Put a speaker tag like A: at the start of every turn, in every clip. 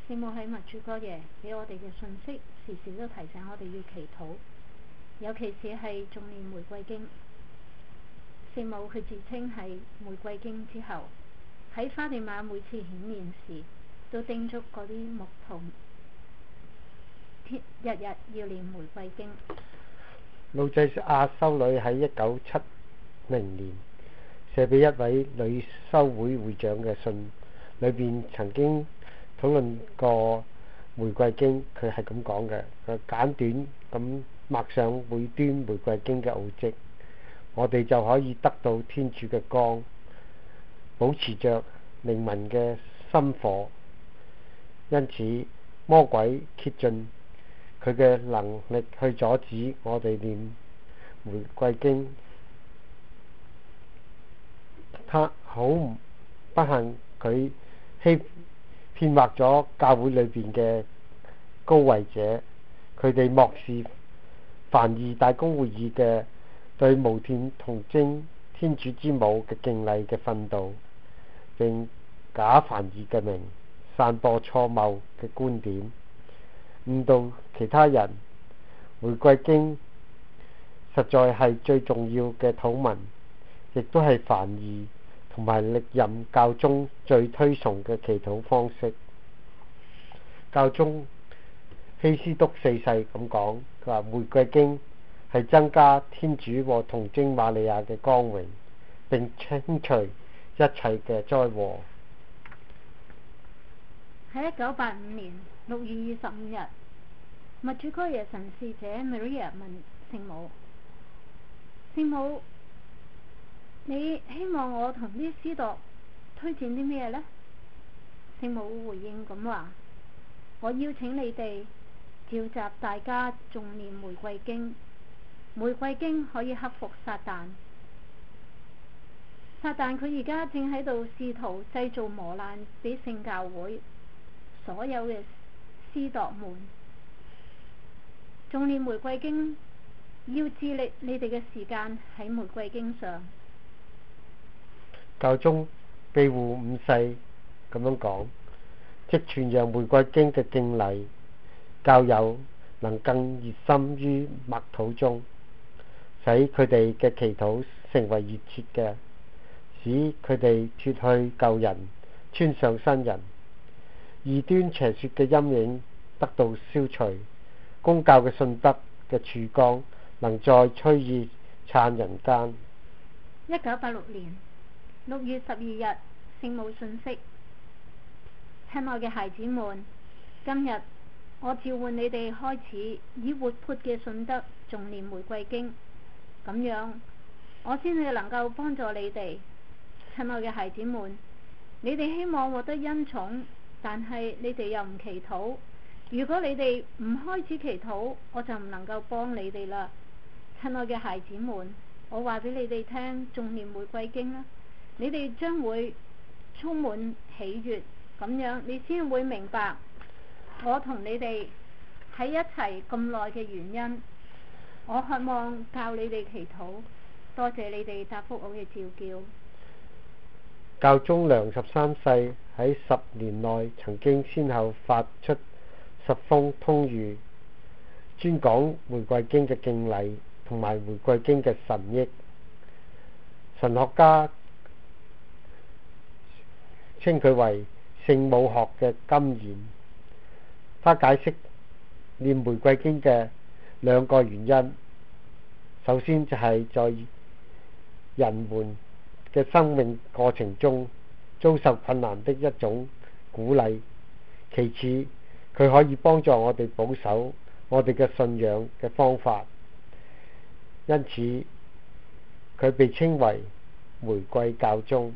A: 聖母喺默主哥耶俾我哋嘅信息，時時都提醒我哋要祈禱，尤其是係頌念玫瑰經。聖母佢自稱係玫瑰經之後，喺花地瑪每次顯現時，都叮囑嗰啲牧童日日要念玫瑰經。
B: 路濟亞修女喺1970年寫俾一位女修會會長嘅信裏邊，曾經討論過玫瑰經。佢係咁講嘅，佢簡短咁默上每端玫瑰經嘅奧蹟，我哋就可以得到天主嘅光，保持着靈魂嘅心火。因此魔鬼竭盡佢嘅能力去阻止我哋念玫瑰經。他好不幸，佢騙惑咗教會裏邊嘅高位者，佢哋漠視梵二大公會議嘅對無斷童貞天主之母嘅敬禮嘅訓導，並假梵二嘅名散播錯謬嘅觀點，誤導其他人。玫瑰經實在係最重要嘅禱文，亦都係梵二同埋歷任教宗最推崇嘅祈禱方式。教宗希斯督四世咁講，佢話玫瑰經係增加天主和童貞瑪利亞嘅光榮，並清除一切嘅災禍。
A: 喺1985年6月25日，默主哥耶神視者 Maria 問聖母：聖母，你希望我同啲司鐸推薦啲咩呢？聖母回應咁話：我邀請你哋召集大家誦念玫瑰經。玫瑰經可以克服撒旦。撒旦佢而家正喺度試圖製造磨難俾聖教會所有嘅司鐸們。誦念玫瑰經，要致力你哋嘅時間喺玫瑰經上。
B: 教宗庇護五世咁樣講，即傳揚玫瑰經嘅敬禮，教友能更熱心於默禱中，使佢哋嘅祈禱成為熱切嘅，使佢哋脫去舊人，穿上新人，異端邪說嘅陰影得到消除，公教嘅信德嘅曙光能再璀璨燦人間。
A: 1986年6月12日，聖母訊息：親愛嘅孩子們，今日我召喚你哋開始以活潑嘅信德誦念玫瑰經，咁樣我先至能夠幫助你哋。親愛嘅孩子們，你哋希望獲得恩寵，但係你哋又唔祈禱。如果你哋唔開始祈禱，我就唔能夠幫你哋啦。親愛嘅孩子們，我話俾你哋聽，誦念玫瑰經啦，你哋將會充滿喜悅，咁樣你先會明白我同你哋喺一齊咁耐嘅原因。我渴望教你哋祈禱，多謝你哋答覆我嘅召叫。
B: 教宗良13世喺10年內曾經先後發出10封通諭，專講玫瑰經嘅敬禮同埋玫瑰經嘅神益。神學家稱佢為聖母學嘅金言。他解釋念玫瑰經嘅兩個原因，首先就係在人們嘅生命過程中遭受困難的一種鼓勵，其次佢可以幫助我哋保守我哋嘅信仰嘅方法，因此佢被稱為玫瑰教宗。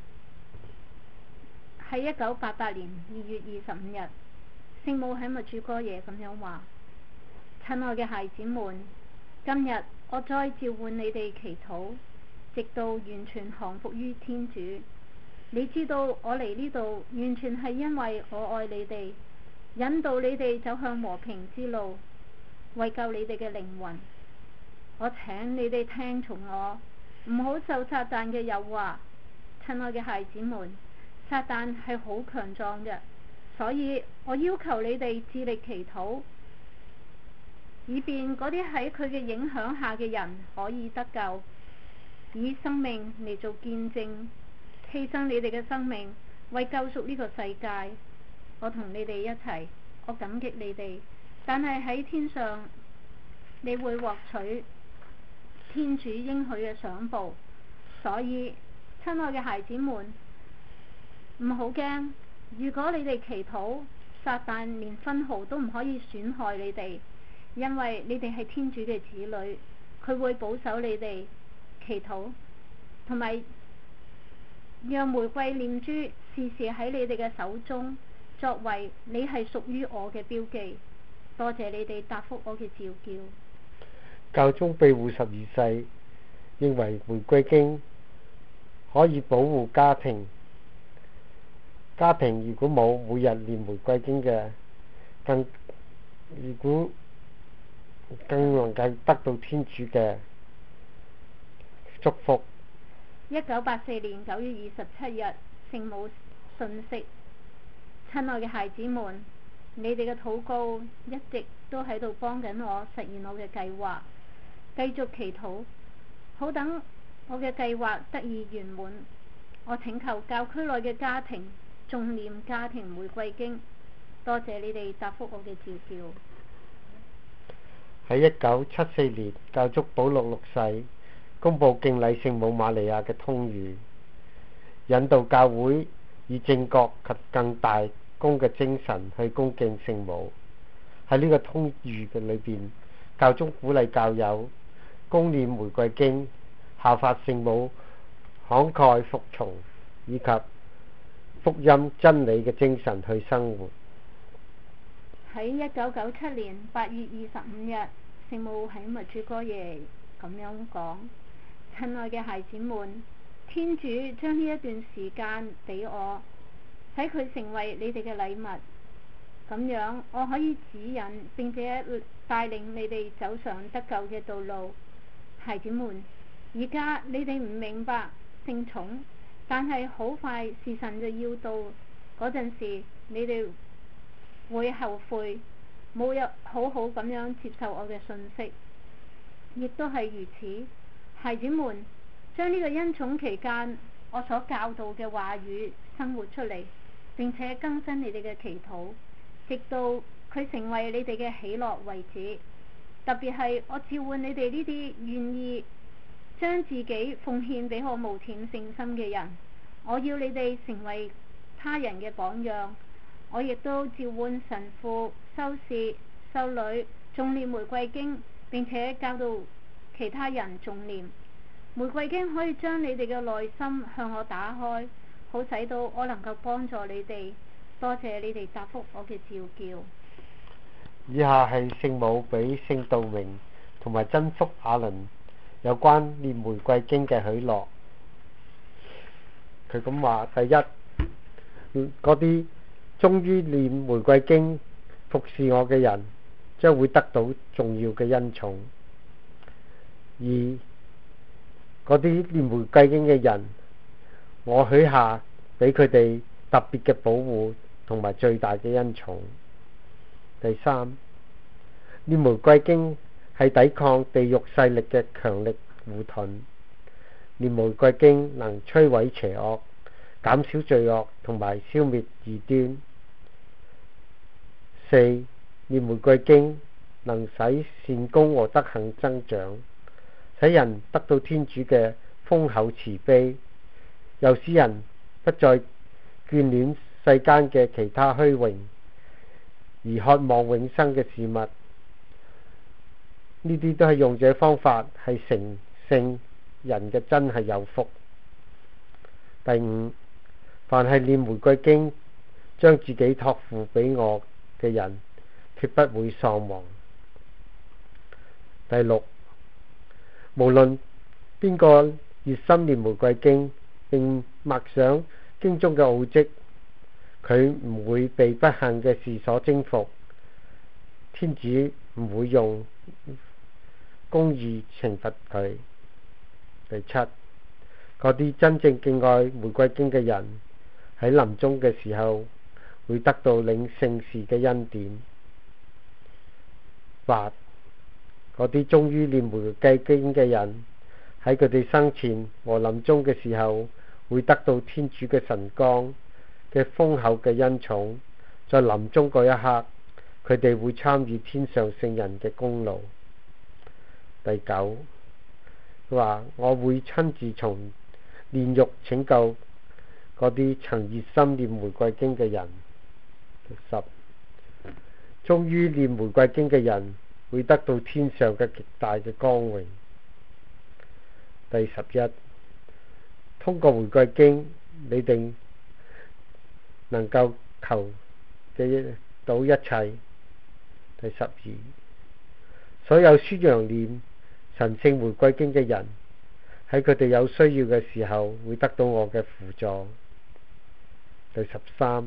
A: 喺1988年2月25日，聖母喺默主哥耶咁樣話：親愛嘅孩子們，今日我再召喚你哋祈禱，直到完全降服於天主。你知道我嚟呢度完全係因為我愛你哋，引導你哋走向和平之路，為救你哋嘅靈魂。我請你哋聽從我，唔好受撒旦嘅誘惑。親愛嘅孩子們，撒旦係好強壯嘅， 所以我要求你哋致力祈禱，以便嗰啲喺佢嘅影響下嘅人可以得救，以生命嚟做見證，犧牲你哋嘅生命為救贖呢個世界。我同你哋一齊，我感激你哋，但係喺天上你會獲取天主應許嘅賞報。所以親愛嘅孩子們，唔好驚，如果你哋祈禱，撒旦連分毫都唔可以損害你哋，因為你哋係天主嘅子女，佢會保守你哋。祈禱同埋讓玫瑰念珠時時喺你哋嘅手中，作為你係屬於我嘅標記。多謝你哋答覆我嘅召叫。
B: 教宗庇護12世認為玫瑰經可以保護家庭。家庭如果冇每日念玫瑰經嘅，如果更能夠得到天主嘅祝福。
A: 1984年9月27日，聖母訊息：親愛嘅孩子們，你哋嘅禱告一直都喺度幫緊我實現我嘅計劃。繼續祈禱，好等我嘅計劃得以圓滿。我請求教區內嘅家庭誦念家庭玫瑰經。多謝你哋答覆我嘅召叫。
B: 喺1974年，教宗保祿6世公布敬禮聖母瑪利亞嘅通諭，引導教會以正覺及更大公嘅精神去恭敬聖母。喺呢個通諭嘅裏邊，教宗鼓勵教友恭念玫瑰經，效法聖母慷慨服從以及福音真理嘅精神去生活。
A: 喺1997年8月25日，聖母喺默主哥耶咁樣講：親愛嘅孩子們，天主將呢一段時間俾我，使佢成為你哋嘅禮物，咁樣我可以指引並且帶領你哋走上得救嘅道路。孩子們，而家你哋唔明白聖寵，但係好快時辰就要到，嗰陣時你哋會後悔，冇有好好咁樣接受我嘅信息。亦都係如此，孩子們，將呢個恩寵期間我所教導嘅話語生活出嚟，並且更新你哋嘅祈禱，直到佢成為你哋嘅喜樂為止。特別係我召喚你哋呢啲願意將自己奉獻俾我無舔聖心嘅人，我要你哋成為他人嘅榜樣。我亦都召喚神父、修士、修女誦念玫瑰經，並且教導其他人誦念玫瑰經，可以將你哋嘅內心向我打開，好使到我能夠幫助你哋。多謝你哋答覆我嘅召叫。
B: 以下係聖母俾聖道明同埋真福亞倫有關念玫瑰經嘅許諾。佢咁話：第一，嗰啲忠於念玫瑰經服侍我嘅人，將會得到重要嘅恩寵；二，嗰啲念玫瑰經嘅人，我許下俾佢哋特別嘅保護同埋最大嘅恩寵。第三，念玫瑰經係抵抗地獄勢力嘅強力護盾。念玫瑰經能摧毀邪惡，減少罪惡同埋消滅異端。四，念玫瑰經能使善功和德行增長，使人得到天主嘅豐厚慈悲，又使人不再眷戀世間嘅其他虛榮，而渴望永生嘅事物。呢啲都係用這方法係成聖人嘅，真係有福。第五，凡係念玫瑰經將自己託付俾我嘅人，決不會喪亡。第六，無論邊個熱心念玫瑰經並默想經中嘅奧蹟，佢唔會被不幸嘅事所征服。天主唔會用公義懲罰佢。第七，嗰啲真正敬愛玫瑰經嘅人喺臨終嘅時候會得到領聖事嘅恩典。8. 嗰啲忠於念玫瑰經嘅人，喺佢哋生前和臨終嘅時候，會得到天主嘅神光嘅豐厚嘅恩寵。在臨終嗰一刻，佢哋會參與天上聖人嘅功勞。第9，佢話我會親自從煉獄拯救嗰啲曾熱心念玫瑰經嘅人。第10，忠於念玫瑰經嘅人會得到天上嘅極大嘅光榮。第11，通過玫瑰經，你哋能夠求得到一切。第12，所有宣揚念神聖玫瑰經嘅人，喺佢哋有需要嘅時候，會得到我嘅輔助。第13，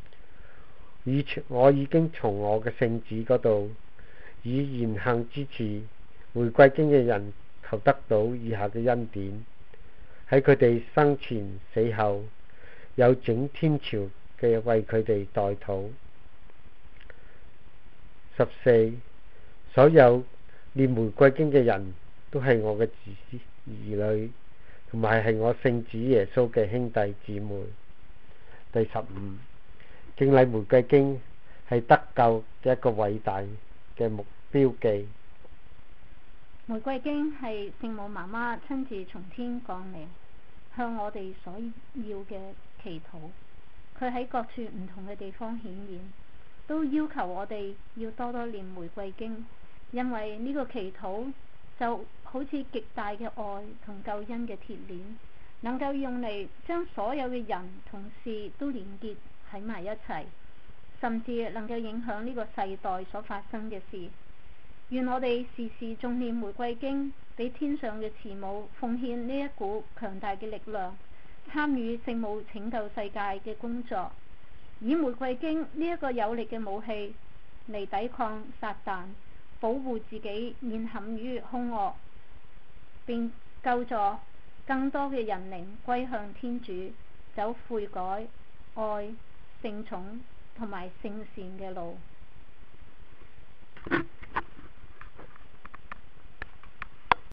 B: 我已經從我嘅聖子嗰度，以言行支持玫瑰經嘅人，求得到以下嘅恩典：喺佢哋生前死後，有整天朝嘅為佢哋代禱。14，所有念玫瑰經嘅人都係我嘅兒女，同埋係我聖子耶穌嘅兄弟姊妹。第15，敬禮玫瑰經係得救嘅一個偉大嘅標記。
A: 玫瑰經係聖母媽媽親自從天降嚟，向我哋所要嘅祈禱。佢喺各處唔同嘅地方顯現，都要求我哋要多多念玫瑰經，因為呢個祈禱就好似極大嘅愛同救恩嘅鐵鏈，能夠用嚟將所有嘅人同事都連結喺埋一齊，甚至能夠影響呢個世代所發生嘅事。願我哋時時誦念玫瑰經，俾天上嘅慈母奉獻呢一股強大嘅力量，參與聖母拯救世界嘅工作，以玫瑰經呢一個有力嘅武器嚟抵抗撒旦，保護自己免陷於兇惡，並救助更多嘅人靈歸向天主，走悔改、愛、聖寵同埋聖善嘅路。